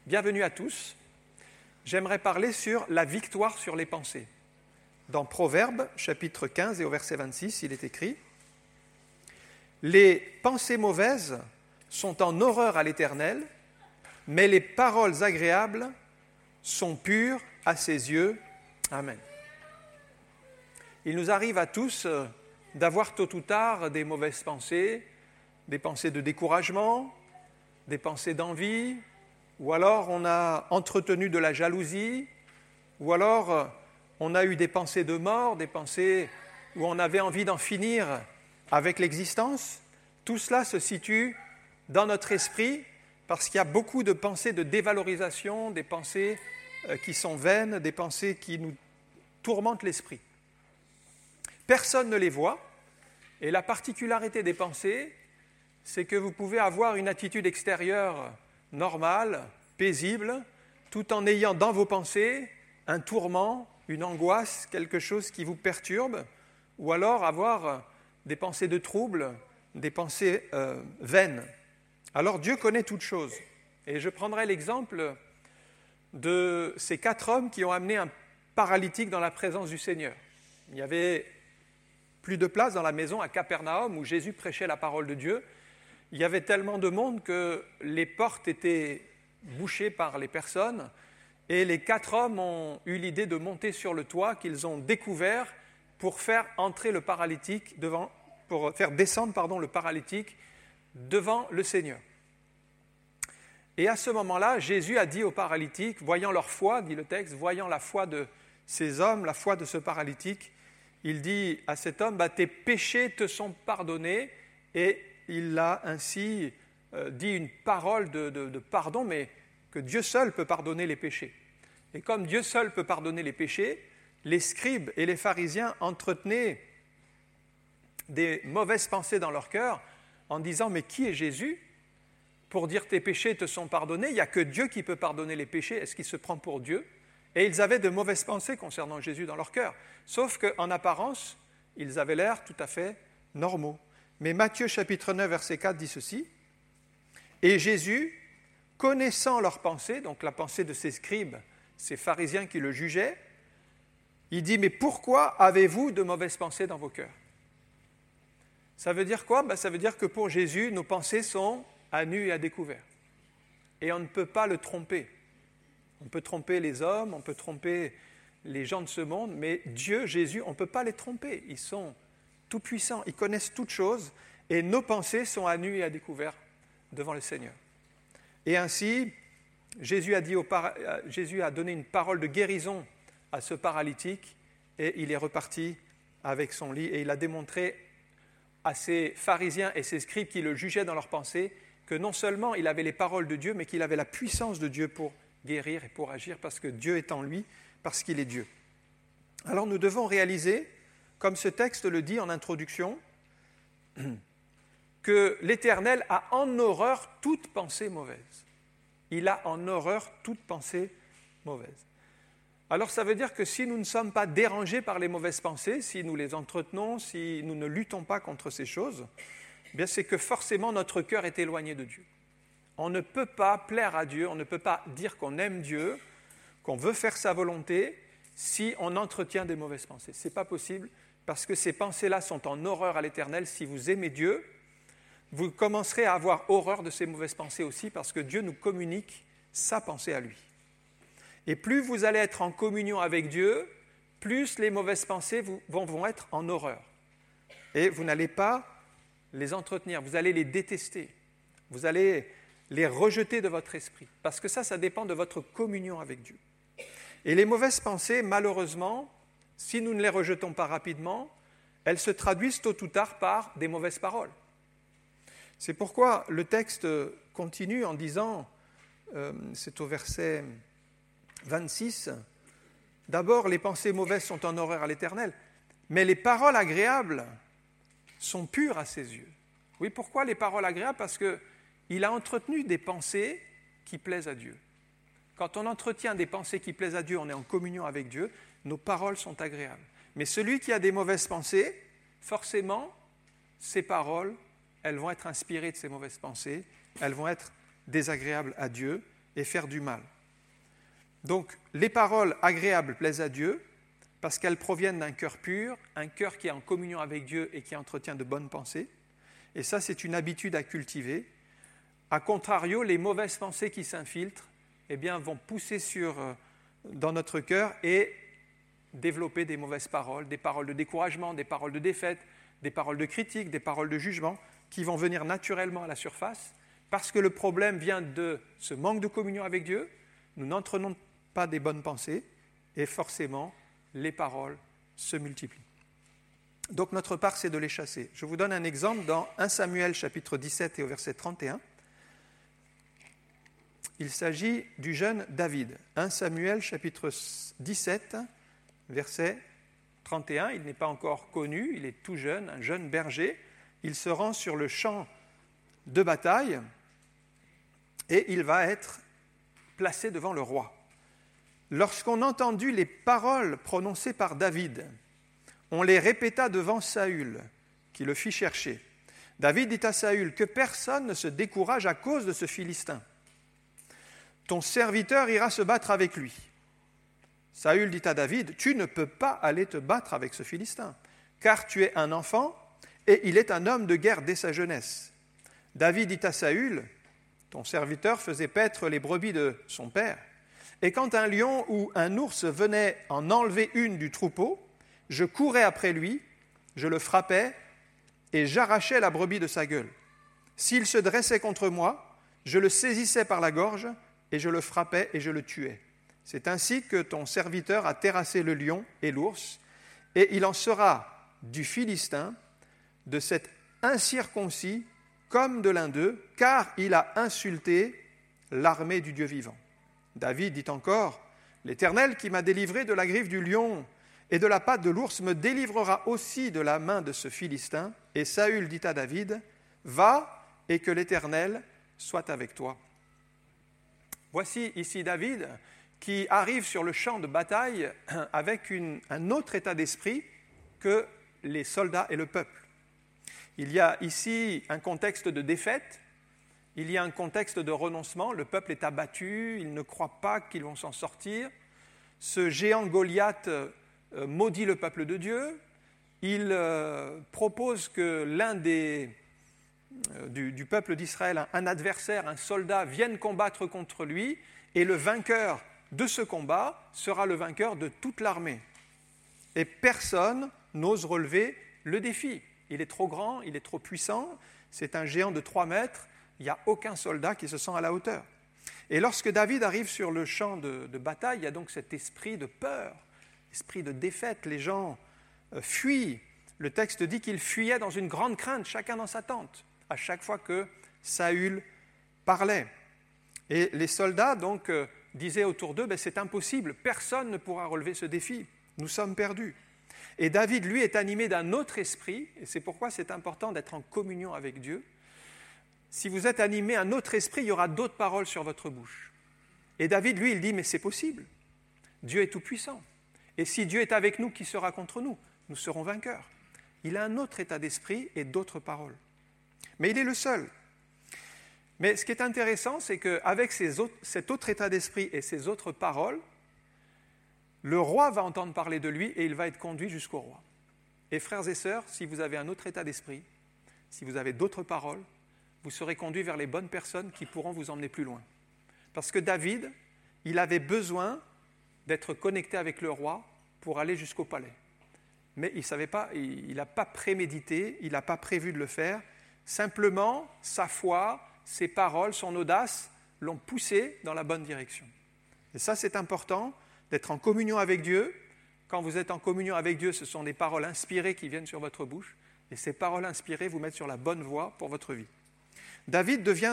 Bienvenue à tous. J'aimerais parler sur la victoire sur les pensées. Dans Proverbes, chapitre 15 et au verset 26, il est écrit « Les pensées mauvaises sont en horreur à l'Éternel, mais les paroles agréables sont pures à ses yeux. Amen. » Il nous arrive à tous d'avoir tôt ou tard des mauvaises pensées, des pensées de découragement, des pensées d'envie, ou alors on a entretenu de la jalousie, ou alors on a eu des pensées de mort, des pensées où on avait envie d'en finir avec l'existence. Tout cela se situe dans notre esprit parce qu'il y a beaucoup de pensées de dévalorisation, des pensées qui sont vaines, des pensées qui nous tourmentent l'esprit. Personne ne les voit, et la particularité des pensées, c'est que vous pouvez avoir une attitude extérieure normale, paisible, tout en ayant dans vos pensées un tourment, une angoisse, quelque chose qui vous perturbe, ou alors avoir des pensées de trouble, des pensées vaines. Alors Dieu connaît toutes choses. Et je prendrai l'exemple de ces 4 hommes qui ont amené un paralytique dans la présence du Seigneur. Il y avait plus de place dans la maison à Capernaum où Jésus prêchait la parole de Dieu. Il y avait tellement de monde que les portes étaient bouchées par les personnes et les 4 hommes ont eu l'idée de monter sur le toit qu'ils ont découvert pour faire entrer le paralytique pour faire descendre le paralytique devant le Seigneur. Et à ce moment-là, Jésus a dit aux paralytiques, voyant leur foi, dit le texte, voyant la foi de ces hommes, la foi de ce paralytique, il dit à cet homme, tes péchés te sont pardonnés, et il a ainsi dit une parole de pardon, mais que Dieu seul peut pardonner les péchés. Et comme Dieu seul peut pardonner les péchés, les scribes et les pharisiens entretenaient des mauvaises pensées dans leur cœur en disant, mais qui est Jésus pour dire tes péchés te sont pardonnés? Il n'y a que Dieu qui peut pardonner les péchés. Est-ce qu'il se prend pour Dieu? Et ils avaient de mauvaises pensées concernant Jésus dans leur cœur. Sauf qu'en apparence, ils avaient l'air tout à fait normaux. Mais Matthieu chapitre 9, verset 4 dit ceci. « Et Jésus, connaissant leurs pensées, donc la pensée de ces scribes, ces pharisiens qui le jugeaient, il dit, mais pourquoi avez-vous de mauvaises pensées dans vos cœurs ?» Ça veut dire quoi? Ça veut dire que pour Jésus, nos pensées sont à nu et à découvert. Et on ne peut pas le tromper. On peut tromper les hommes, on peut tromper les gens de ce monde, mais Dieu, Jésus, on ne peut pas les tromper. Ils sont tout-puissants, ils connaissent toutes choses, et nos pensées sont à nu et à découvert devant le Seigneur. Et ainsi, Jésus a donné une parole de guérison à ce paralytique, et il est reparti avec son lit, et il a démontré à ces pharisiens et ces scribes qui le jugeaient dans leurs pensées que non seulement il avait les paroles de Dieu, mais qu'il avait la puissance de Dieu pour guérir et pour agir, parce que Dieu est en lui, parce qu'il est Dieu. Alors nous devons réaliser, comme ce texte le dit en introduction, que l'Éternel a en horreur toute pensée mauvaise. Il a en horreur toute pensée mauvaise. Alors ça veut dire que si nous ne sommes pas dérangés par les mauvaises pensées, si nous les entretenons, si nous ne luttons pas contre ces choses, bien c'est que forcément notre cœur est éloigné de Dieu. On ne peut pas plaire à Dieu, on ne peut pas dire qu'on aime Dieu, qu'on veut faire sa volonté, si on entretient des mauvaises pensées. Ce n'est pas possible, parce que ces pensées-là sont en horreur à l'Éternel. Si vous aimez Dieu, vous commencerez à avoir horreur de ces mauvaises pensées aussi, parce que Dieu nous communique sa pensée à lui. Et plus vous allez être en communion avec Dieu, plus les mauvaises pensées vont être en horreur. Et vous n'allez pas les entretenir, vous allez les détester. Vous allez les rejeter de votre esprit. Parce que ça dépend de votre communion avec Dieu. Et les mauvaises pensées, malheureusement, si nous ne les rejetons pas rapidement, elles se traduisent tôt ou tard par des mauvaises paroles. C'est pourquoi le texte continue en disant, c'est au verset 26, « D'abord, les pensées mauvaises sont en horreur à l'Éternel, mais les paroles agréables sont pures à ses yeux. » Oui, pourquoi les paroles agréables? Parce qu'il a entretenu des pensées qui plaisent à Dieu. Quand on entretient des pensées qui plaisent à Dieu, on est en communion avec Dieu, nos paroles sont agréables. Mais celui qui a des mauvaises pensées, forcément, ses paroles, elles vont être inspirées de ces mauvaises pensées, elles vont être désagréables à Dieu, et faire du mal. Donc, les paroles agréables plaisent à Dieu parce qu'elles proviennent d'un cœur pur, un cœur qui est en communion avec Dieu et qui entretient de bonnes pensées. Et ça, c'est une habitude à cultiver. A contrario, les mauvaises pensées qui s'infiltrent vont pousser dans notre cœur et développer des mauvaises paroles, des paroles de découragement, des paroles de défaite, des paroles de critique, des paroles de jugement qui vont venir naturellement à la surface parce que le problème vient de ce manque de communion avec Dieu. Nous n'entraînons pas des bonnes pensées et forcément, les paroles se multiplient. Donc notre part, c'est de les chasser. Je vous donne un exemple dans 1 Samuel chapitre 17 et au verset 31. Il s'agit du jeune David. 1 Samuel chapitre 17, verset 31. Il n'est pas encore connu, il est tout jeune, un jeune berger. Il se rend sur le champ de bataille et il va être placé devant le roi. Lorsqu'on entendit les paroles prononcées par David, on les répéta devant Saül, qui le fit chercher. David dit à Saül, « Que personne ne se décourage à cause de ce Philistin. Ton serviteur ira se battre avec lui. » Saül dit à David, « Tu ne peux pas aller te battre avec ce Philistin, car tu es un enfant et il est un homme de guerre dès sa jeunesse. » David dit à Saül, « Ton serviteur faisait paître les brebis de son père. Et quand un lion ou un ours venait en enlever une du troupeau, je courais après lui, je le frappais et j'arrachais la brebis de sa gueule. S'il se dressait contre moi, je le saisissais par la gorge et je le frappais et je le tuais. C'est ainsi que ton serviteur a terrassé le lion et l'ours, et il en sera du Philistin, de cet incirconcis, comme de l'un d'eux, car il a insulté l'armée du Dieu vivant. » David dit encore, « L'Éternel qui m'a délivré de la griffe du lion et de la patte de l'ours me délivrera aussi de la main de ce Philistin. » Et Saül dit à David, « Va et que l'Éternel soit avec toi. » Voici ici David qui arrive sur le champ de bataille avec un autre état d'esprit que les soldats et le peuple. Il y a ici un contexte de défaite. Il y a un contexte de renoncement, le peuple est abattu, ils ne croient pas qu'ils vont s'en sortir. Ce géant Goliath maudit le peuple de Dieu. Il propose que l'un du peuple d'Israël, un adversaire, un soldat, vienne combattre contre lui, et le vainqueur de ce combat sera le vainqueur de toute l'armée. Et personne n'ose relever le défi. Il est trop grand, il est trop puissant, c'est un géant de 3 mètres, il n'y a aucun soldat qui se sent à la hauteur. Et lorsque David arrive sur le champ de bataille, il y a donc cet esprit de peur, esprit de défaite. Les gens fuient. Le texte dit qu'ils fuyaient dans une grande crainte, chacun dans sa tente, à chaque fois que Saül parlait. Et les soldats donc disaient autour d'eux, c'est impossible, personne ne pourra relever ce défi, nous sommes perdus. Et David, lui, est animé d'un autre esprit, et c'est pourquoi c'est important d'être en communion avec Dieu. Si vous êtes animé d'un autre esprit, il y aura d'autres paroles sur votre bouche. Et David, lui, il dit, mais c'est possible. Dieu est tout-puissant. Et si Dieu est avec nous, qui sera contre nous? Nous serons vainqueurs. Il a un autre état d'esprit et d'autres paroles. Mais il est le seul. Mais ce qui est intéressant, c'est qu'avec cet autre état d'esprit et ces autres paroles, le roi va entendre parler de lui et il va être conduit jusqu'au roi. Et frères et sœurs, si vous avez un autre état d'esprit, si vous avez d'autres paroles, vous serez conduits vers les bonnes personnes qui pourront vous emmener plus loin. Parce que David, il avait besoin d'être connecté avec le roi pour aller jusqu'au palais. Mais il ne savait pas, il n'a pas prémédité, il n'a pas prévu de le faire. Simplement, sa foi, ses paroles, son audace l'ont poussé dans la bonne direction. Et ça, c'est important, d'être en communion avec Dieu. Quand vous êtes en communion avec Dieu, ce sont des paroles inspirées qui viennent sur votre bouche. Et ces paroles inspirées vous mettent sur la bonne voie pour votre vie. David vient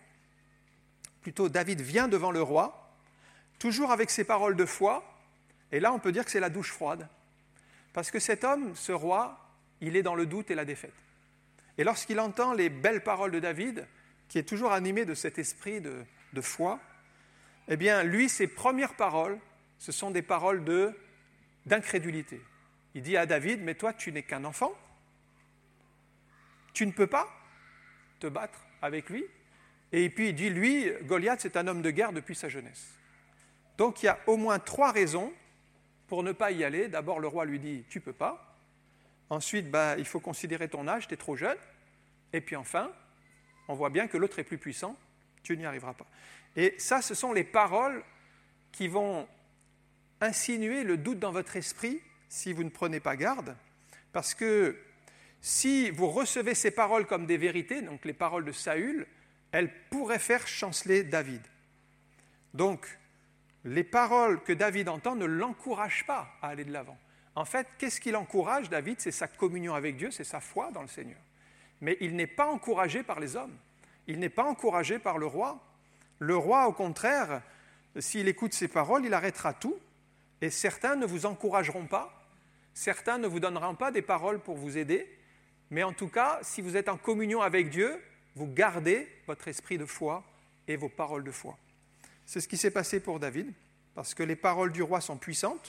devant le roi, toujours avec ses paroles de foi, et là on peut dire que c'est la douche froide, parce que cet homme, ce roi, il est dans le doute et la défaite. Et lorsqu'il entend les belles paroles de David, qui est toujours animé de cet esprit de foi, eh bien lui, ses premières paroles, ce sont des paroles d'incrédulité. Il dit à David, mais toi tu n'es qu'un enfant, tu ne peux pas te battre avec lui. Et puis il dit, lui, Goliath, c'est un homme de guerre depuis sa jeunesse. Donc il y a au moins 3 raisons pour ne pas y aller. D'abord, le roi lui dit, tu ne peux pas. Ensuite, il faut considérer ton âge, tu es trop jeune. Et puis enfin, on voit bien que l'autre est plus puissant, tu n'y arriveras pas. Et ça, ce sont les paroles qui vont insinuer le doute dans votre esprit si vous ne prenez pas garde, parce que si vous recevez ces paroles comme des vérités, donc les paroles de Saül, elles pourraient faire chanceler David. Donc, les paroles que David entend ne l'encouragent pas à aller de l'avant. En fait, qu'est-ce qui l'encourage, David? C'est sa communion avec Dieu, c'est sa foi dans le Seigneur. Mais il n'est pas encouragé par les hommes, il n'est pas encouragé par le roi. Le roi, au contraire, s'il écoute ces paroles, il arrêtera tout, et certains ne vous encourageront pas, certains ne vous donneront pas des paroles pour vous aider, mais en tout cas, si vous êtes en communion avec Dieu, vous gardez votre esprit de foi et vos paroles de foi. C'est ce qui s'est passé pour David, parce que les paroles du roi sont puissantes.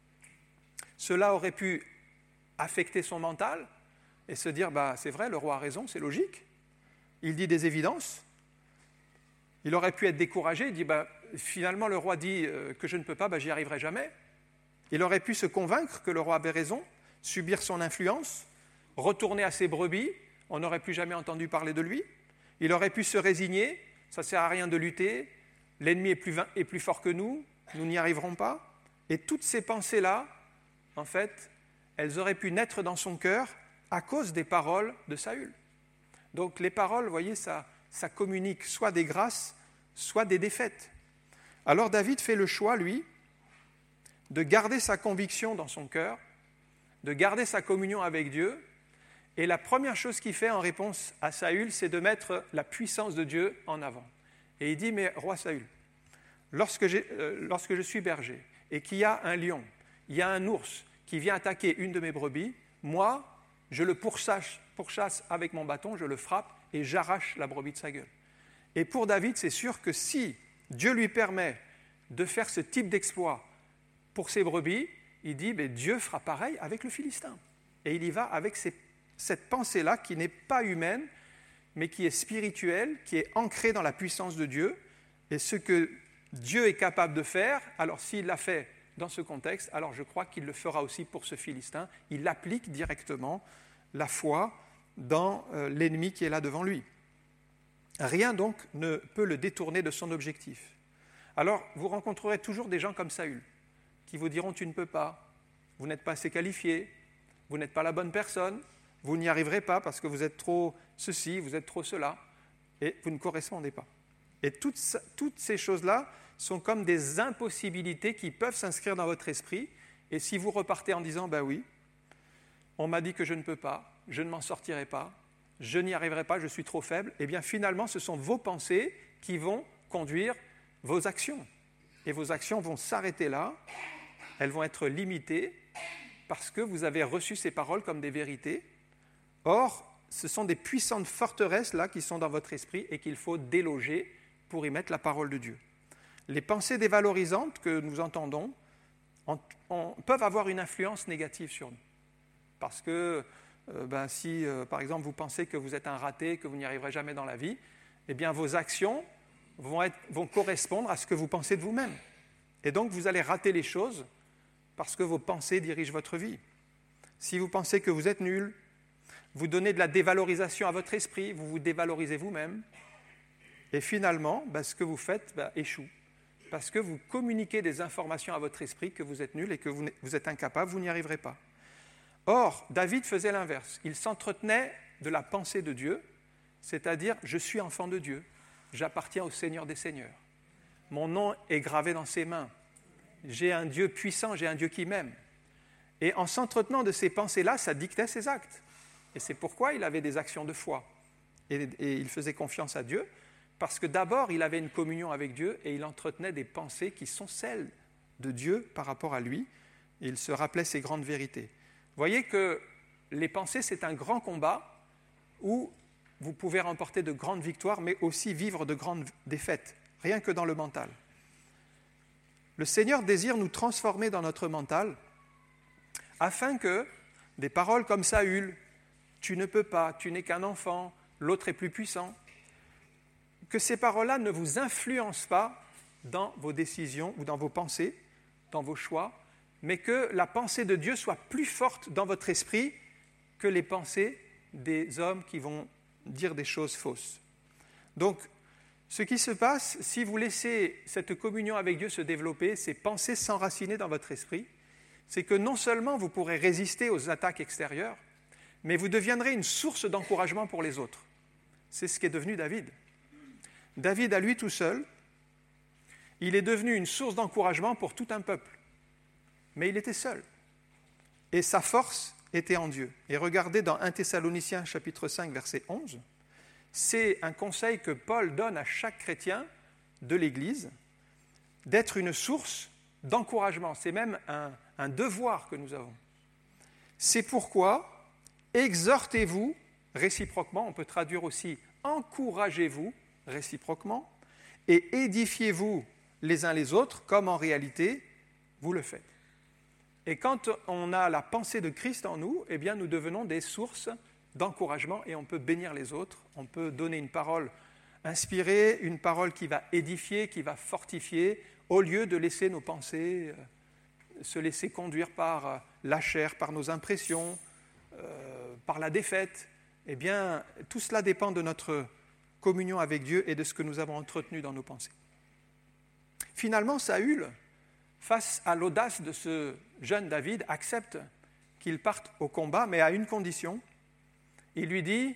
Cela aurait pu affecter son mental et se dire, c'est vrai, le roi a raison, c'est logique. Il dit des évidences. Il aurait pu être découragé, il dit, finalement le roi dit que je ne peux pas, j'y arriverai jamais. Il aurait pu se convaincre que le roi avait raison, subir son influence, retourner à ses brebis, on n'aurait plus jamais entendu parler de lui. Il aurait pu se résigner, ça ne sert à rien de lutter, l'ennemi est plus fort que nous n'y arriverons pas. Et toutes ces pensées-là, en fait, elles auraient pu naître dans son cœur à cause des paroles de Saül. Donc les paroles, vous voyez, ça communique soit des grâces, soit des défaites. Alors David fait le choix, lui, de garder sa conviction dans son cœur, de garder sa communion avec Dieu, et la première chose qu'il fait en réponse à Saül, c'est de mettre la puissance de Dieu en avant. Et il dit, mais roi Saül, lorsque je suis berger et qu'il y a un lion, il y a un ours qui vient attaquer une de mes brebis, moi, je le pourchasse avec mon bâton, je le frappe et j'arrache la brebis de sa gueule. Et pour David, c'est sûr que si Dieu lui permet de faire ce type d'exploit pour ses brebis, il dit, Dieu fera pareil avec le Philistin. Et il y va avec cette pensée-là qui n'est pas humaine, mais qui est spirituelle, qui est ancrée dans la puissance de Dieu. Et ce que Dieu est capable de faire, alors s'il l'a fait dans ce contexte, alors je crois qu'il le fera aussi pour ce Philistin. Il applique directement la foi dans l'ennemi qui est là devant lui. Rien donc ne peut le détourner de son objectif. Alors vous rencontrerez toujours des gens comme Saül, qui vous diront « tu ne peux pas, vous n'êtes pas assez qualifié, vous n'êtes pas la bonne personne, vous n'y arriverez pas parce que vous êtes trop ceci, vous êtes trop cela, et vous ne correspondez pas. » Et toutes ces choses-là sont comme des impossibilités qui peuvent s'inscrire dans votre esprit, et si vous repartez en disant « oui, on m'a dit que je ne peux pas, je ne m'en sortirai pas, je n'y arriverai pas, je suis trop faible », et bien finalement ce sont vos pensées qui vont conduire vos actions. Et vos actions vont s'arrêter là, elles vont être limitées parce que vous avez reçu ces paroles comme des vérités. Or, ce sont des puissantes forteresses là qui sont dans votre esprit et qu'il faut déloger pour y mettre la parole de Dieu. Les pensées dévalorisantes que nous entendons peuvent avoir une influence négative sur nous. Parce que si, par exemple, vous pensez que vous êtes un raté, que vous n'y arriverez jamais dans la vie, eh bien vos actions vont correspondre à ce que vous pensez de vous-même. Et donc, vous allez rater les choses parce que vos pensées dirigent votre vie. Si vous pensez que vous êtes nul, vous donnez de la dévalorisation à votre esprit, vous vous dévalorisez vous-même, et finalement, ce que vous faites échoue. Parce que vous communiquez des informations à votre esprit que vous êtes nul et que vous êtes incapable, vous n'y arriverez pas. Or, David faisait l'inverse. Il s'entretenait de la pensée de Dieu, c'est-à-dire « je suis enfant de Dieu, j'appartiens au Seigneur des Seigneurs. Mon nom est gravé dans ses mains. J'ai un Dieu puissant, j'ai un Dieu qui m'aime. » Et en s'entretenant de ces pensées-là, ça dictait ses actes. Et c'est pourquoi il avait des actions de foi. Et il faisait confiance à Dieu, parce que d'abord, il avait une communion avec Dieu et il entretenait des pensées qui sont celles de Dieu par rapport à lui. Et il se rappelait ces grandes vérités. Vous voyez que les pensées, c'est un grand combat où vous pouvez remporter de grandes victoires, mais aussi vivre de grandes défaites, rien que dans le mental. Le Seigneur désire nous transformer dans notre mental afin que des paroles comme Saül, « tu ne peux pas, tu n'es qu'un enfant, l'autre est plus puissant », que ces paroles-là ne vous influencent pas dans vos décisions ou dans vos pensées, dans vos choix, mais que la pensée de Dieu soit plus forte dans votre esprit que les pensées des hommes qui vont dire des choses fausses. Donc, ce qui se passe, si vous laissez cette communion avec Dieu se développer, ces pensées s'enraciner dans votre esprit, c'est que non seulement vous pourrez résister aux attaques extérieures, mais vous deviendrez une source d'encouragement pour les autres. C'est ce qu'est devenu David. David, à lui tout seul, il est devenu une source d'encouragement pour tout un peuple. Mais il était seul. Et sa force était en Dieu. Et regardez dans 1 Thessaloniciens chapitre 5, verset 11, c'est un conseil que Paul donne à chaque chrétien de l'Église, d'être une source d'encouragement. C'est même un devoir que nous avons. C'est pourquoi exhortez-vous réciproquement, on peut traduire aussi encouragez-vous réciproquement, et édifiez-vous les uns les autres, comme en réalité vous le faites. Et quand on a la pensée de Christ en nous, eh bien nous devenons des sources d'encouragement et on peut bénir les autres, on peut donner une parole inspirée, une parole qui va édifier, qui va fortifier, au lieu de laisser nos pensées se laisser conduire par la chair, par nos impressions, par la défaite. Eh bien, tout cela dépend de notre communion avec Dieu et de ce que nous avons entretenu dans nos pensées. Finalement, Saül, face à l'audace de ce jeune David, accepte qu'il parte au combat, mais à une condition. Il lui dit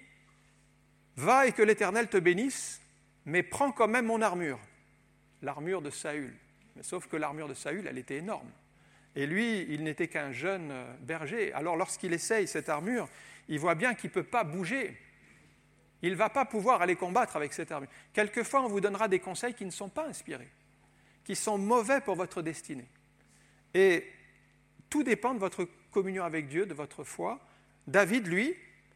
« Va et que l'Éternel te bénisse, mais prends quand même mon armure. » L'armure de Saül. Mais sauf que l'armure de Saül, elle était énorme. Et lui, il n'était qu'un jeune berger. Alors lorsqu'il essaye cette armure, il voit bien qu'il ne peut pas bouger. Il ne va pas pouvoir aller combattre avec cette armure. Quelquefois, on vous donnera des conseils qui ne sont pas inspirés, qui sont mauvais pour votre destinée. Et tout dépend de votre communion avec Dieu, de votre foi. David, lui,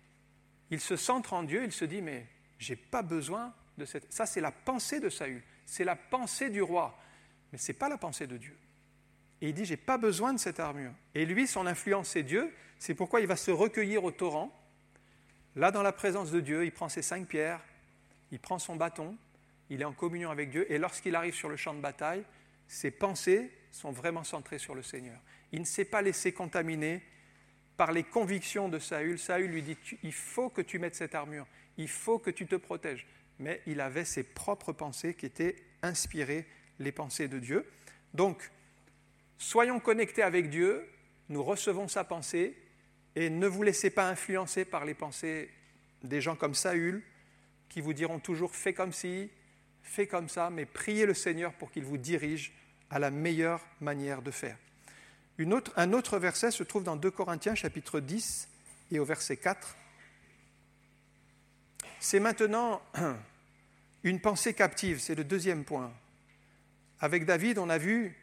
il se centre en Dieu, il se dit, mais je n'ai pas besoin de cette... Ça, c'est la pensée de Saül, c'est la pensée du roi, mais ce n'est pas la pensée de Dieu. Et il dit, je n'ai pas besoin de cette armure. Et lui, son influence, c'est Dieu, c'est pourquoi il va se recueillir au torrent. Là, dans la présence de Dieu, il prend ses 5 pierres, il prend son bâton, il est en communion avec Dieu, et lorsqu'il arrive sur le champ de bataille, ses pensées sont vraiment centrées sur le Seigneur. Il ne s'est pas laissé contaminer par les convictions de Saül. Saül lui dit, il faut que tu mettes cette armure, il faut que tu te protèges. Mais il avait ses propres pensées qui étaient inspirées, les pensées de Dieu. Donc, soyons connectés avec Dieu, nous recevons sa pensée, et ne vous laissez pas influencer par les pensées des gens comme Saül, qui vous diront toujours « fais comme ci », « fais comme ça », mais priez le Seigneur pour qu'il vous dirige à la meilleure manière de faire. Un autre verset se trouve dans 2 Corinthiens, chapitre 10, et au verset 4. C'est maintenant une pensée captive, c'est le deuxième point. Avec David, on a vu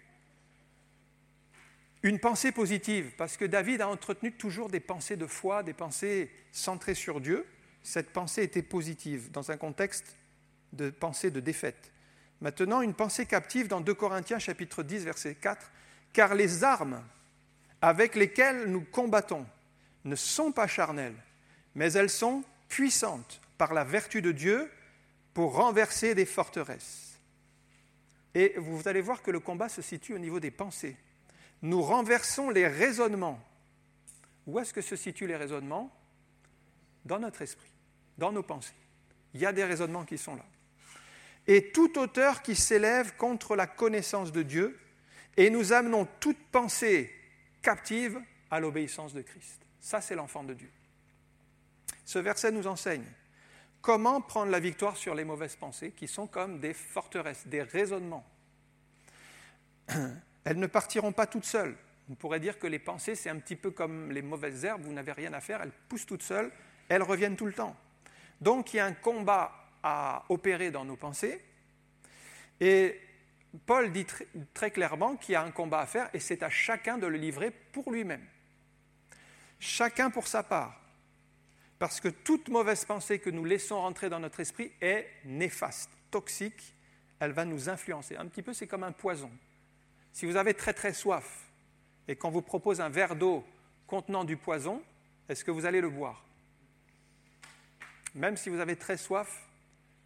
une pensée positive, parce que David a entretenu toujours des pensées de foi, des pensées centrées sur Dieu. Cette pensée était positive, dans un contexte de pensée de défaite. Maintenant, une pensée captive dans 2 Corinthiens, chapitre 10, verset 4. « Car les armes avec lesquelles nous combattons ne sont pas charnelles, mais elles sont puissantes par la vertu de Dieu pour renverser des forteresses. » Et vous allez voir que le combat se situe au niveau des pensées. Nous renversons les raisonnements. Où est-ce que se situent les raisonnements ? Dans notre esprit, dans nos pensées. Il y a des raisonnements qui sont là. Et toute hauteur qui s'élève contre la connaissance de Dieu, et nous amenons toute pensée captive à l'obéissance de Christ. Ça, c'est l'enfant de Dieu. Ce verset nous enseigne comment prendre la victoire sur les mauvaises pensées, qui sont comme des forteresses, des raisonnements. Elles ne partiront pas toutes seules. On pourrait dire que les pensées, c'est un petit peu comme les mauvaises herbes, vous n'avez rien à faire, elles poussent toutes seules, elles reviennent tout le temps. Donc, il y a un combat à opérer dans nos pensées, et Paul dit très clairement qu'il y a un combat à faire, et c'est à chacun de le livrer pour lui-même. Chacun pour sa part. Parce que toute mauvaise pensée que nous laissons rentrer dans notre esprit est néfaste, toxique, elle va nous influencer. Un petit peu, c'est comme un poison. Si vous avez très très soif, et qu'on vous propose un verre d'eau contenant du poison, est-ce que vous allez le boire ? Même si vous avez très soif,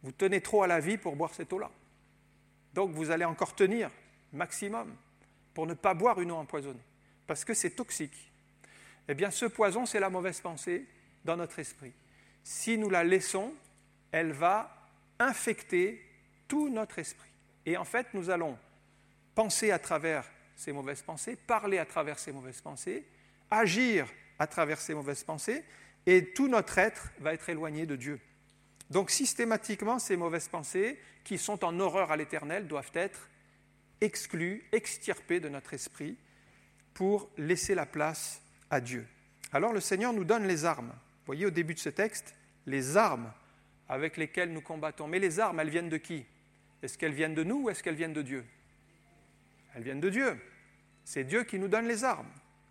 Vous tenez trop à la vie pour boire cette eau-là. Donc vous allez encore tenir maximum pour ne pas boire une eau empoisonnée, parce que c'est toxique. Eh bien, ce poison, c'est la mauvaise pensée dans notre esprit. Si nous la laissons, elle va infecter tout notre esprit. Et en fait, nous allons penser à travers ces mauvaises pensées, parler à travers ces mauvaises pensées, agir à travers ces mauvaises pensées, et tout notre être va être éloigné de Dieu. Donc systématiquement, ces mauvaises pensées, qui sont en horreur à l'Éternel, doivent être exclues, extirpées de notre esprit pour laisser la place à Dieu. Alors le Seigneur nous donne les armes. Vous voyez au début de ce texte, les armes avec lesquelles nous combattons. Mais les armes, elles viennent de qui? Est-ce qu'elles viennent de nous ou est-ce qu'elles viennent de Dieu? Elles viennent de Dieu. C'est Dieu qui nous donne les armes.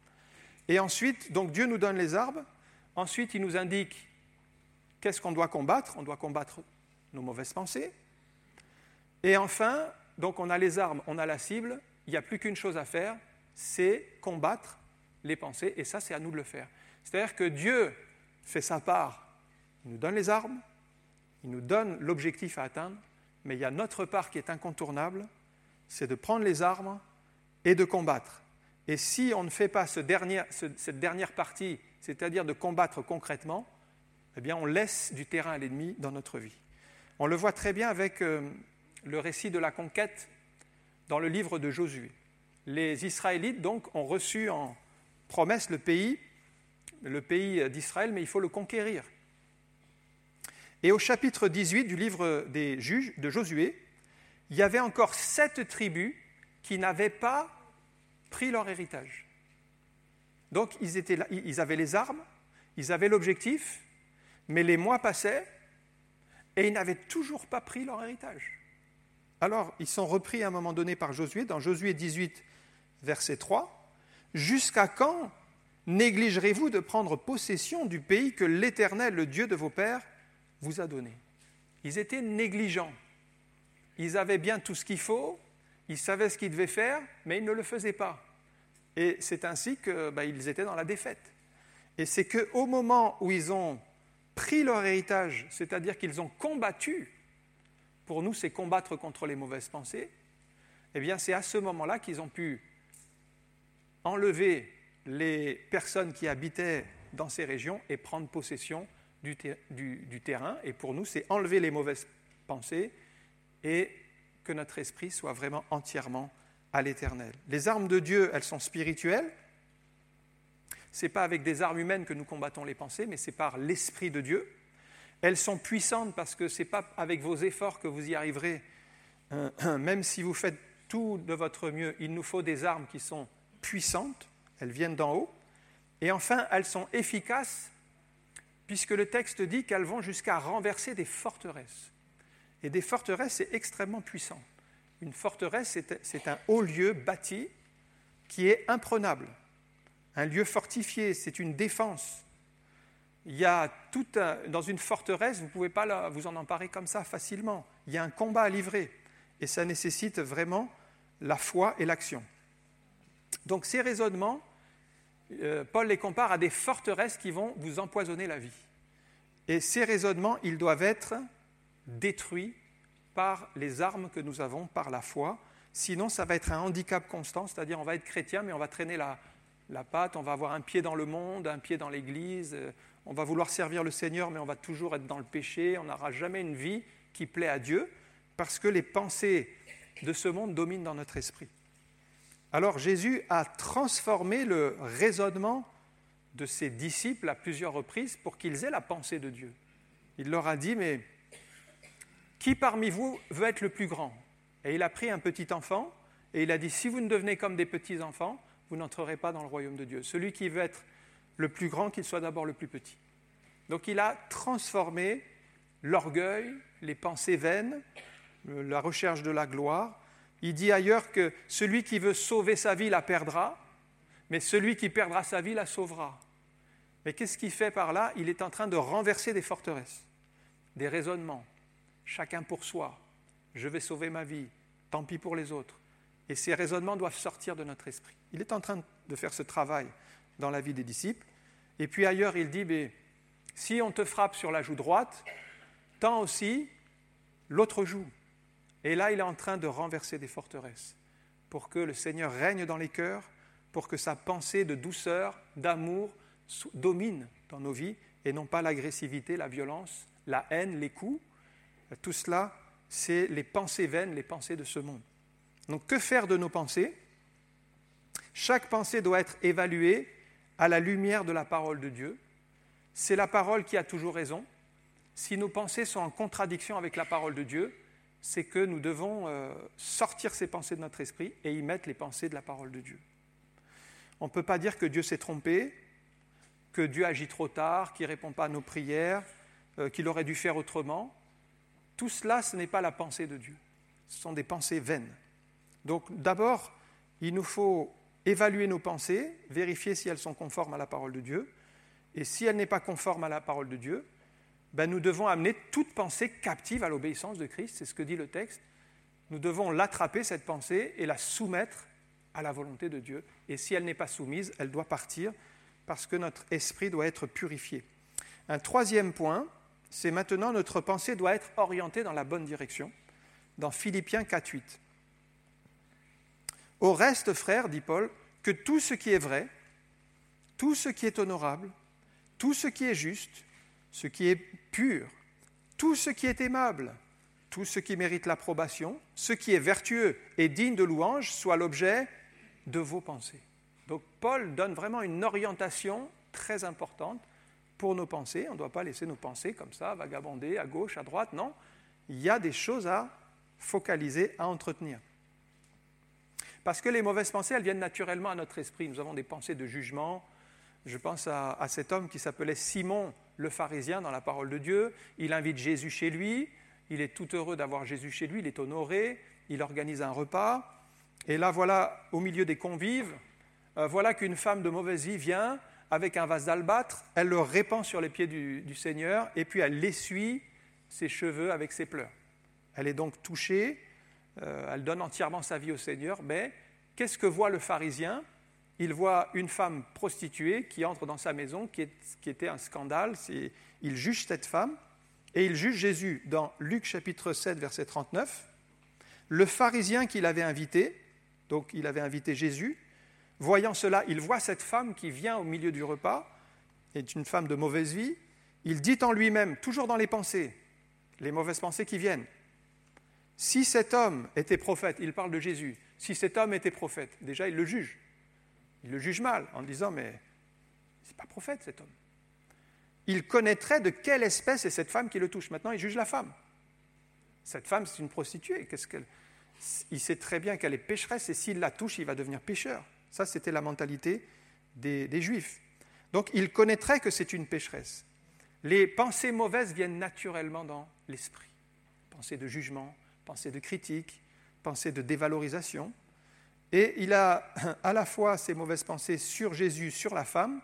Et ensuite, donc Dieu nous donne les armes. Ensuite, il nous indique qu'est-ce qu'on doit combattre. On doit combattre nos mauvaises pensées. Et enfin, donc on a les armes, on a la cible. Il n'y a plus qu'une chose à faire, c'est combattre les pensées. Et ça, c'est à nous de le faire. C'est-à-dire que Dieu fait sa part. Il nous donne les armes, il nous donne l'objectif à atteindre, mais il y a notre part qui est incontournable, c'est de prendre les armes et de combattre. Et si on ne fait pas cette dernière partie, c'est-à-dire de combattre concrètement, eh bien on laisse du terrain à l'ennemi dans notre vie. On le voit très bien avec le récit de la conquête dans le livre de Josué. Les Israélites, donc, ont reçu en promesse le pays d'Israël, mais il faut le conquérir. Et au chapitre 18 du livre des Juges de Josué, il y avait encore 7 tribus qui n'avaient pas pris leur héritage. Donc ils étaient là, ils avaient les armes, ils avaient l'objectif, mais les mois passaient et ils n'avaient toujours pas pris leur héritage. Alors ils sont repris à un moment donné par Josué, dans Josué 18, verset 3, « Jusqu'à quand négligerez-vous de prendre possession du pays que l'Éternel, le Dieu de vos pères, vous a donné ?» Ils étaient négligents. Ils avaient bien tout ce qu'il faut, ils savaient ce qu'ils devaient faire, mais ils ne le faisaient pas. Et c'est ainsi qu'ils étaient dans la défaite. Et c'est qu'au moment où ils ont pris leur héritage, c'est-à-dire qu'ils ont combattu, pour nous c'est combattre contre les mauvaises pensées, eh bien c'est à ce moment-là qu'ils ont pu enlever les personnes qui habitaient dans ces régions et prendre possession du terrain. Et pour nous, c'est enlever les mauvaises pensées et que notre esprit soit vraiment entièrement à l'Éternel. Les armes de Dieu, elles sont spirituelles. Ce n'est pas avec des armes humaines que nous combattons les pensées, mais c'est par l'Esprit de Dieu. Elles sont puissantes parce que ce n'est pas avec vos efforts que vous y arriverez. Même si vous faites tout de votre mieux, il nous faut des armes qui sont puissantes. Elles viennent d'en haut. Et enfin, elles sont efficaces puisque le texte dit qu'elles vont jusqu'à renverser des forteresses. Et des forteresses, c'est extrêmement puissant. Une forteresse, c'est un haut lieu bâti qui est imprenable. Un lieu fortifié, c'est une défense. Il y a dans une forteresse, vous ne pouvez pas vous en emparer comme ça facilement. Il y a un combat à livrer. Et ça nécessite vraiment la foi et l'action. Donc ces raisonnements, Paul les compare à des forteresses qui vont vous empoisonner la vie. Et ces raisonnements, ils doivent être détruits par les armes que nous avons, par la foi. Sinon, ça va être un handicap constant, c'est-à-dire on va être chrétien, mais on va traîner la patte, on va avoir un pied dans le monde, un pied dans l'Église, on va vouloir servir le Seigneur, mais on va toujours être dans le péché, on n'aura jamais une vie qui plaît à Dieu, parce que les pensées de ce monde dominent dans notre esprit. Alors Jésus a transformé le raisonnement de ses disciples à plusieurs reprises pour qu'ils aient la pensée de Dieu. Il leur a dit, mais qui parmi vous veut être le plus grand? Et il a pris un petit enfant et il a dit, si vous ne devenez comme des petits enfants, vous n'entrerez pas dans le royaume de Dieu. Celui qui veut être le plus grand, qu'il soit d'abord le plus petit. Donc il a transformé l'orgueil, les pensées vaines, la recherche de la gloire. Il dit ailleurs que celui qui veut sauver sa vie la perdra, mais celui qui perdra sa vie la sauvera. Mais qu'est-ce qu'il fait par là? Il est en train de renverser des forteresses, des raisonnements. Chacun pour soi. Je vais sauver ma vie, tant pis pour les autres. Et ces raisonnements doivent sortir de notre esprit. Il est en train de faire ce travail dans la vie des disciples. Et puis ailleurs, il dit, si on te frappe sur la joue droite, tends aussi l'autre joue. Et là, il est en train de renverser des forteresses pour que le Seigneur règne dans les cœurs, pour que sa pensée de douceur, d'amour domine dans nos vies et non pas l'agressivité, la violence, la haine, les coups. Tout cela, c'est les pensées vaines, les pensées de ce monde. Donc, que faire de nos pensées ? Chaque pensée doit être évaluée à la lumière de la parole de Dieu. C'est la parole qui a toujours raison. Si nos pensées sont en contradiction avec la parole de Dieu, c'est que nous devons sortir ces pensées de notre esprit et y mettre les pensées de la parole de Dieu. On ne peut pas dire que Dieu s'est trompé, que Dieu agit trop tard, qu'il ne répond pas à nos prières, qu'il aurait dû faire autrement. Tout cela, ce n'est pas la pensée de Dieu. Ce sont des pensées vaines. Donc d'abord, il nous faut évaluer nos pensées, vérifier si elles sont conformes à la parole de Dieu. Et si elle n'est pas conforme à la parole de Dieu, nous devons amener toute pensée captive à l'obéissance de Christ. C'est ce que dit le texte. Nous devons l'attraper, cette pensée, et la soumettre à la volonté de Dieu. Et si elle n'est pas soumise, elle doit partir parce que notre esprit doit être purifié. Un troisième point, c'est maintenant notre pensée doit être orientée dans la bonne direction, dans Philippiens 4:8. Au reste, frères, dit Paul, que tout ce qui est vrai, tout ce qui est honorable, tout ce qui est juste, ce qui est pur, tout ce qui est aimable, tout ce qui mérite l'approbation, ce qui est vertueux et digne de louange, soit l'objet de vos pensées. Donc Paul donne vraiment une orientation très importante pour nos pensées. On ne doit pas laisser nos pensées comme ça, vagabonder à gauche, à droite, non. Il y a des choses à focaliser, à entretenir. Parce que les mauvaises pensées, elles viennent naturellement à notre esprit. Nous avons des pensées de jugement. Je pense à cet homme qui s'appelait Simon le pharisien dans la parole de Dieu. Il invite Jésus chez lui. Il est tout heureux d'avoir Jésus chez lui. Il est honoré. Il organise un repas. Et là, voilà, au milieu des convives, voilà qu'une femme de mauvaise vie vient avec un vase d'albâtre. Elle le répand sur les pieds du Seigneur et puis elle essuie ses cheveux avec ses pleurs. Elle est donc touchée. Elle donne entièrement sa vie au Seigneur. Mais qu'est-ce que voit le pharisien ? Il voit une femme prostituée qui entre dans sa maison, qui était un scandale. Il juge cette femme et il juge Jésus. Dans Luc chapitre 7, verset 39, le pharisien qu'il avait invité, donc il avait invité Jésus, voyant cela, il voit cette femme qui vient au milieu du repas, est une femme de mauvaise vie. Il dit en lui-même, toujours dans les pensées, les mauvaises pensées qui viennent, si cet homme était prophète, il parle de Jésus, si cet homme était prophète, déjà il le juge. Il le juge mal en disant, mais ce n'est pas prophète cet homme. Il connaîtrait de quelle espèce est cette femme qui le touche. Maintenant, il juge la femme. Cette femme, c'est une prostituée. Il sait très bien qu'elle est pécheresse et s'il la touche, il va devenir pécheur. Ça, c'était la mentalité des Juifs. Donc, il connaîtrait que c'est une pécheresse. Les pensées mauvaises viennent naturellement dans l'esprit. Pensées de jugement, pensées de critique, pensées de dévalorisation. Et il a à la fois ces mauvaises pensées sur Jésus, sur la femme.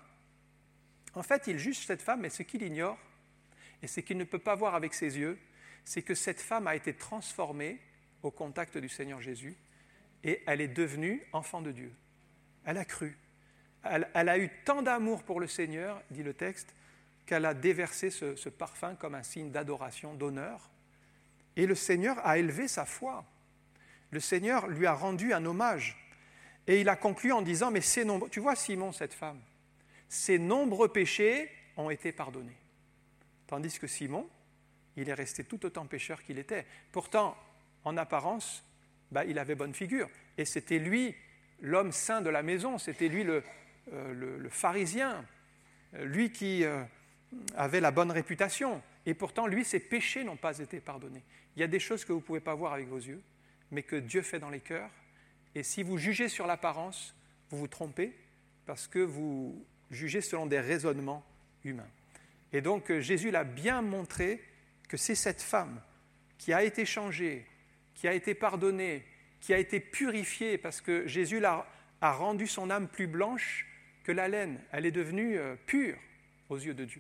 En fait, il juge cette femme, mais ce qu'il ignore, et ce qu'il ne peut pas voir avec ses yeux, c'est que cette femme a été transformée au contact du Seigneur Jésus, et elle est devenue enfant de Dieu. Elle a cru. Elle a eu tant d'amour pour le Seigneur, dit le texte, qu'elle a déversé ce parfum comme un signe d'adoration, d'honneur. Et le Seigneur a élevé sa foi. Le Seigneur lui a rendu un hommage. Et il a conclu en disant, mais tu vois Simon, cette femme, ses nombreux péchés ont été pardonnés. Tandis que Simon, il est resté tout autant pécheur qu'il était. Pourtant, en apparence, il avait bonne figure. Et c'était lui, l'homme saint de la maison, c'était lui le pharisien, lui qui avait la bonne réputation. Et pourtant, lui, ses péchés n'ont pas été pardonnés. Il y a des choses que vous ne pouvez pas voir avec vos yeux, mais que Dieu fait dans les cœurs. Et si vous jugez sur l'apparence, vous vous trompez parce que vous jugez selon des raisonnements humains. Et donc Jésus l'a bien montré que c'est cette femme qui a été changée, qui a été pardonnée, qui a été purifiée parce que Jésus a rendu son âme plus blanche que la laine. Elle est devenue pure aux yeux de Dieu.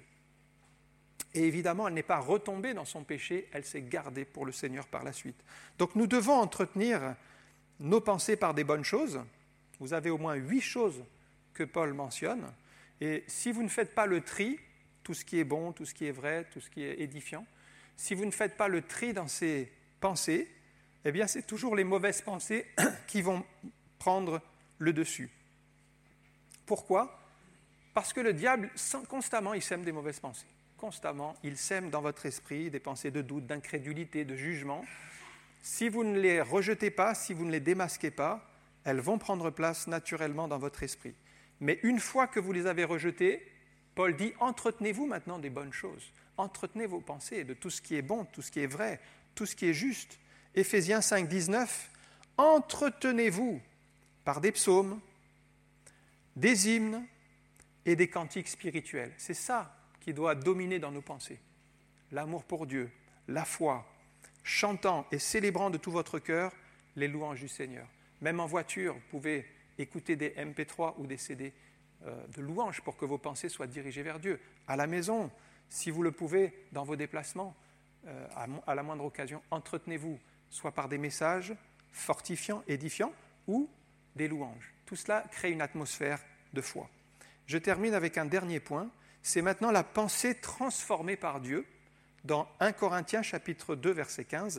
Et évidemment, elle n'est pas retombée dans son péché, elle s'est gardée pour le Seigneur par la suite. Donc nous devons entretenir nos pensées par des bonnes choses. Vous avez au moins 8 choses que Paul mentionne. Et si vous ne faites pas le tri, tout ce qui est bon, tout ce qui est vrai, tout ce qui est édifiant, si vous ne faites pas le tri dans ces pensées, eh bien c'est toujours les mauvaises pensées qui vont prendre le dessus. Pourquoi ? Parce que le diable, constamment, il sème des mauvaises pensées. Constamment, il sème dans votre esprit des pensées de doute, d'incrédulité, de jugement. Si vous ne les rejetez pas, si vous ne les démasquez pas, elles vont prendre place naturellement dans votre esprit. Mais une fois que vous les avez rejetées, Paul dit « Entretenez-vous maintenant des bonnes choses. Entretenez vos pensées de tout ce qui est bon, tout ce qui est vrai, tout ce qui est juste. » Éphésiens 5, 19 « Entretenez-vous par des psaumes, des hymnes et des cantiques spirituels. » C'est ça qui doit dominer dans nos pensées. L'amour pour Dieu, la foi, chantant et célébrant de tout votre cœur les louanges du Seigneur. Même en voiture, vous pouvez écouter des MP3 ou des CD de louanges pour que vos pensées soient dirigées vers Dieu. À la maison, si vous le pouvez, dans vos déplacements, à la moindre occasion, entretenez-vous, soit par des messages fortifiants, édifiants, ou des louanges. Tout cela crée une atmosphère de foi. Je termine avec un dernier point, c'est maintenant la pensée transformée par Dieu. Dans 1 Corinthiens chapitre 2, verset 15,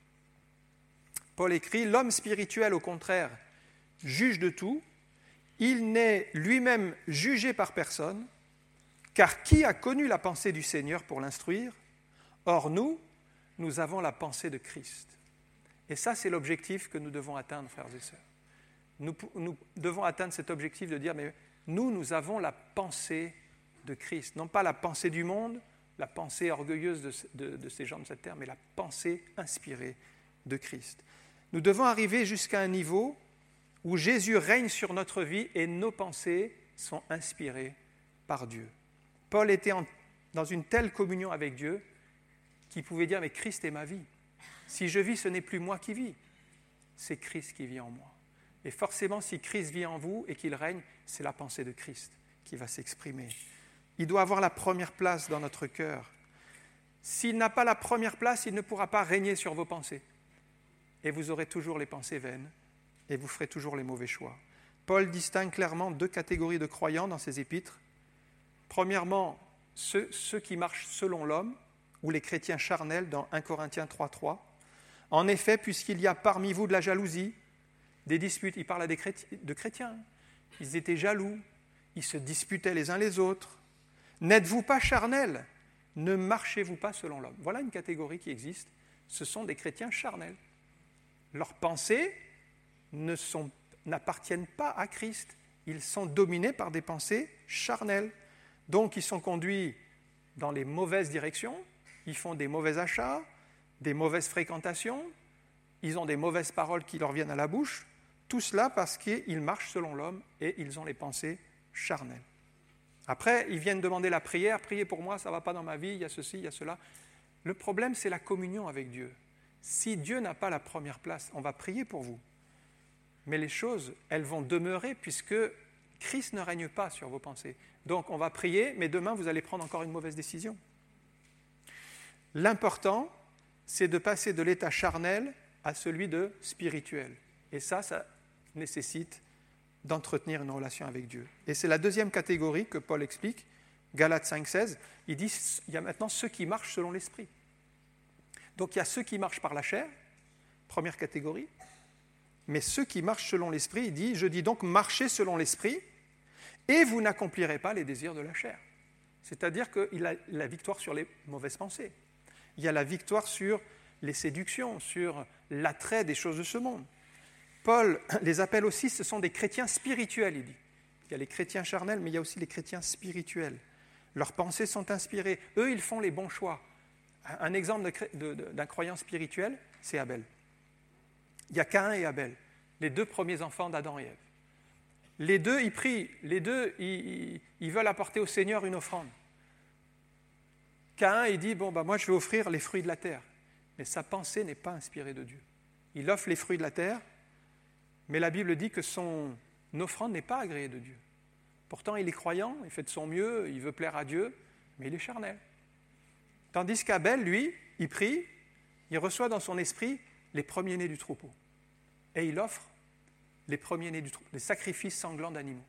Paul écrit « L'homme spirituel, au contraire, juge de tout, il n'est lui-même jugé par personne, car qui a connu la pensée du Seigneur pour l'instruire ? Or nous avons la pensée de Christ. » Et ça, c'est l'objectif que nous devons atteindre, frères et sœurs. Nous devons atteindre cet objectif de dire, mais nous avons la pensée de Christ. Non pas la pensée du monde, la pensée orgueilleuse de ces gens de cette terre, mais la pensée inspirée de Christ. Nous devons arriver jusqu'à un niveau où Jésus règne sur notre vie et nos pensées sont inspirées par Dieu. Paul était dans une telle communion avec Dieu qu'il pouvait dire « Mais Christ est ma vie. Si je vis, ce n'est plus moi qui vis, c'est Christ qui vit en moi. » Et forcément, si Christ vit en vous et qu'il règne, c'est la pensée de Christ qui va s'exprimer. Il doit avoir la première place dans notre cœur. S'il n'a pas la première place, il ne pourra pas régner sur vos pensées. Et vous aurez toujours les pensées vaines et vous ferez toujours les mauvais choix. Paul distingue clairement deux catégories de croyants dans ses épîtres. Premièrement, ceux qui marchent selon l'homme, ou les chrétiens charnels dans 1 Corinthiens 3.3. En effet, puisqu'il y a parmi vous de la jalousie, des disputes, il parle de chrétiens, ils étaient jaloux, ils se disputaient les uns les autres. N'êtes-vous pas charnels ? Ne marchez-vous pas selon l'homme ? Voilà une catégorie qui existe, ce sont des chrétiens charnels. Leurs pensées n'appartiennent pas à Christ, ils sont dominés par des pensées charnelles. Donc ils sont conduits dans les mauvaises directions, ils font des mauvais achats, des mauvaises fréquentations, ils ont des mauvaises paroles qui leur viennent à la bouche, tout cela parce qu'ils marchent selon l'homme et ils ont les pensées charnelles. Après, ils viennent demander la prière, priez pour moi, ça ne va pas dans ma vie, il y a ceci, il y a cela. Le problème, c'est la communion avec Dieu. Si Dieu n'a pas la première place, on va prier pour vous. Mais les choses, elles vont demeurer puisque Christ ne règne pas sur vos pensées. Donc, on va prier, mais demain, vous allez prendre encore une mauvaise décision. L'important, c'est de passer de l'état charnel à celui de spirituel. Et ça nécessite d'entretenir une relation avec Dieu. Et c'est la deuxième catégorie que Paul explique, Galates 5,16. Il dit il y a maintenant ceux qui marchent selon l'esprit. Donc il y a ceux qui marchent par la chair, première catégorie, mais ceux qui marchent selon l'esprit, il dit, je dis donc marchez selon l'esprit, et vous n'accomplirez pas les désirs de la chair. C'est-à-dire qu'il a la victoire sur les mauvaises pensées. Il y a la victoire sur les séductions, sur l'attrait des choses de ce monde. Paul les appelle aussi, ce sont des chrétiens spirituels, il dit. Il y a les chrétiens charnels, mais il y a aussi les chrétiens spirituels. Leurs pensées sont inspirées. Eux, ils font les bons choix. Un exemple d'un croyant spirituel, c'est Abel. Il y a Caïn et Abel, les deux premiers enfants d'Adam et Ève. Les deux, ils prient. Les deux, ils veulent apporter au Seigneur une offrande. Caïn, il dit, moi je vais offrir les fruits de la terre. Mais sa pensée n'est pas inspirée de Dieu. Il offre les fruits de la terre, mais la Bible dit que son offrande n'est pas agréée de Dieu. Pourtant, il est croyant, il fait de son mieux, il veut plaire à Dieu, mais il est charnel. Tandis qu'Abel, lui, il prie, il reçoit dans son esprit les premiers-nés du troupeau. Et il offre les premiers-nés du troupeau, les sacrifices sanglants d'animaux.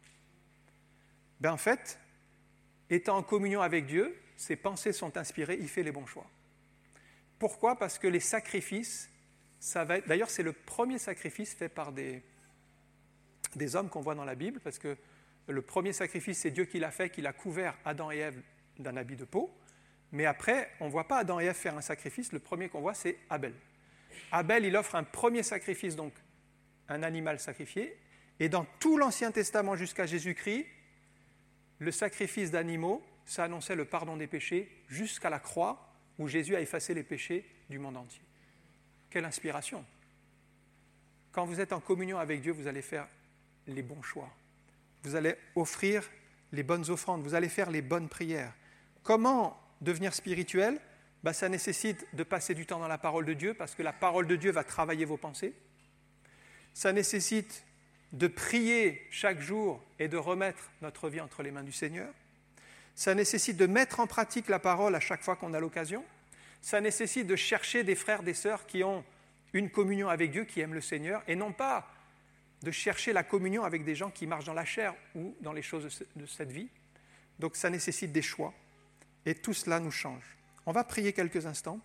En fait, étant en communion avec Dieu, ses pensées sont inspirées, il fait les bons choix. Pourquoi ? Parce que les sacrifices, d'ailleurs c'est le premier sacrifice fait par des hommes qu'on voit dans la Bible, parce que le premier sacrifice, c'est Dieu qui l'a fait, qu'il a couvert Adam et Ève d'un habit de peau. Mais après, on ne voit pas Adam et Ève faire un sacrifice. Le premier qu'on voit, c'est Abel. Abel, il offre un premier sacrifice, donc un animal sacrifié. Et dans tout l'Ancien Testament jusqu'à Jésus-Christ, le sacrifice d'animaux, ça annonçait le pardon des péchés jusqu'à la croix où Jésus a effacé les péchés du monde entier. Quelle inspiration! Quand vous êtes en communion avec Dieu, vous allez faire les bons choix. Vous allez offrir les bonnes offrandes, vous allez faire les bonnes prières. Comment devenir spirituel ? Ça nécessite de passer du temps dans la parole de Dieu, parce que la parole de Dieu va travailler vos pensées. Ça nécessite de prier chaque jour et de remettre notre vie entre les mains du Seigneur. Ça nécessite de mettre en pratique la parole à chaque fois qu'on a l'occasion. Ça nécessite de chercher des frères, des sœurs qui ont une communion avec Dieu, qui aiment le Seigneur, et non pas de chercher la communion avec des gens qui marchent dans la chair ou dans les choses de cette vie. Donc ça nécessite des choix. Et tout cela nous change. On va prier quelques instants,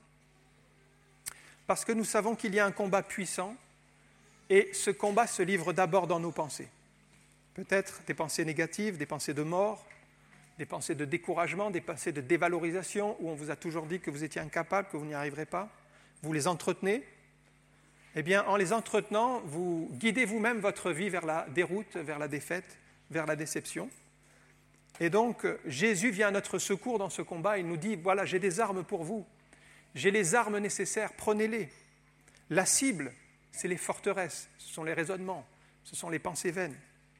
parce que nous savons qu'il y a un combat puissant, et ce combat se livre d'abord dans nos pensées. Peut-être des pensées négatives, des pensées de mort, des pensées de découragement, des pensées de dévalorisation, où on vous a toujours dit que vous étiez incapable, que vous n'y arriverez pas. Vous les entretenez. Eh bien, en les entretenant, vous guidez vous-même votre vie vers la déroute, vers la défaite, vers la déception. Et donc, Jésus vient à notre secours dans ce combat. Il nous dit, voilà, j'ai des armes pour vous. J'ai les armes nécessaires, prenez-les. La cible, c'est les forteresses, ce sont les raisonnements, ce sont les pensées vaines.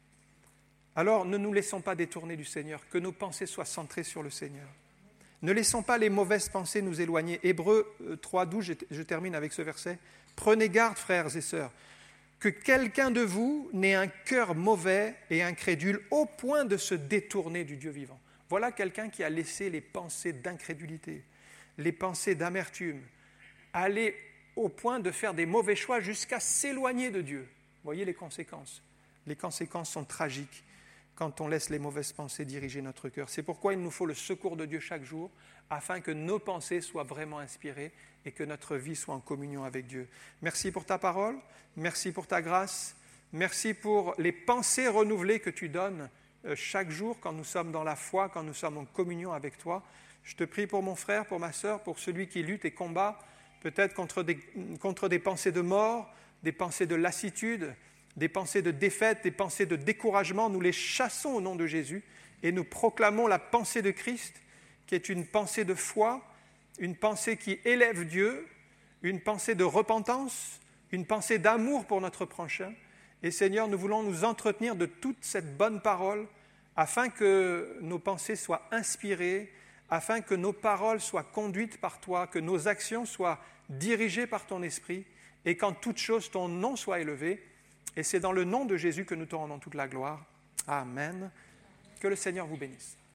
Alors, ne nous laissons pas détourner du Seigneur, que nos pensées soient centrées sur le Seigneur. Ne laissons pas les mauvaises pensées nous éloigner. Hébreux 3:12, je termine avec ce verset. Prenez garde, frères et sœurs, que quelqu'un de vous n'ait un cœur mauvais et incrédule au point de se détourner du Dieu vivant. Voilà quelqu'un qui a laissé les pensées d'incrédulité, les pensées d'amertume, aller au point de faire des mauvais choix jusqu'à s'éloigner de Dieu. Vous voyez les conséquences. Les conséquences sont tragiques quand on laisse les mauvaises pensées diriger notre cœur. C'est pourquoi il nous faut le secours de Dieu chaque jour, afin que nos pensées soient vraiment inspirées et que notre vie soit en communion avec Dieu. Merci pour ta parole, merci pour ta grâce, merci pour les pensées renouvelées que tu donnes chaque jour quand nous sommes dans la foi, quand nous sommes en communion avec toi. Je te prie pour mon frère, pour ma sœur, pour celui qui lutte et combat peut-être contre des pensées de mort, des pensées de lassitude, des pensées de défaite, des pensées de découragement. Nous les chassons au nom de Jésus et nous proclamons la pensée de Christ, qui est une pensée de foi, une pensée qui élève Dieu, une pensée de repentance, une pensée d'amour pour notre prochain. Et Seigneur, nous voulons nous entretenir de toute cette bonne parole afin que nos pensées soient inspirées, afin que nos paroles soient conduites par toi, que nos actions soient dirigées par ton esprit et qu'en toute chose ton nom soit élevé. Et c'est dans le nom de Jésus que nous te rendons toute la gloire. Amen. Que le Seigneur vous bénisse.